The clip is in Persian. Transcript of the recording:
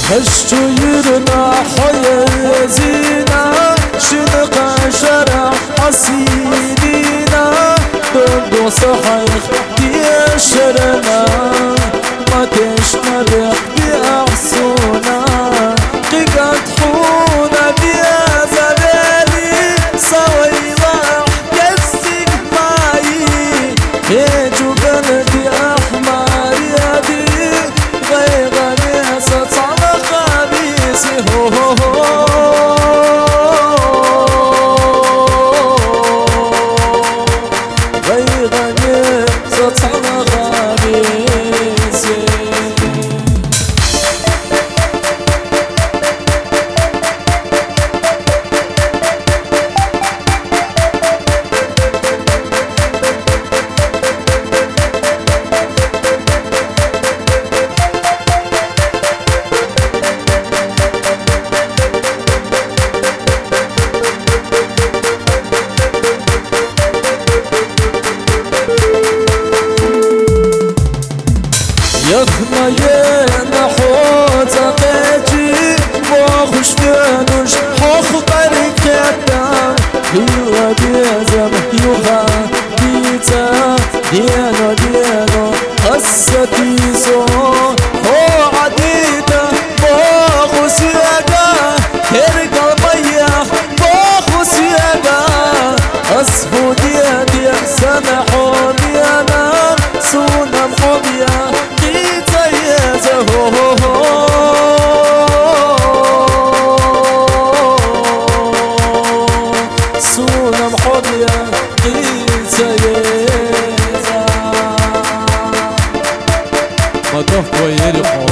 هشتو يرنا حيزينا شنقا شرع حسيدينا دندو صحيح يشرنا ما تشنبق بأحسونا قيقات حونا بيا زبالي سوي راح كسك معي هيجو قلبي أحمر يدي غيغني سطعنا خبيسي هو هو هو غيغني سطعنا خبيسي يخنا ينحوت قيتي وخش فينوش حخ بركتا هيو بيزم يوها بيتا دينو دينو قصتي سو هو عديتا بوخو سياقا كرقا مياه بوخو سياقا أصفو ديا سمحو ديانا سونم حبيا سونم حبيا قيسا ما تحكوا يرحو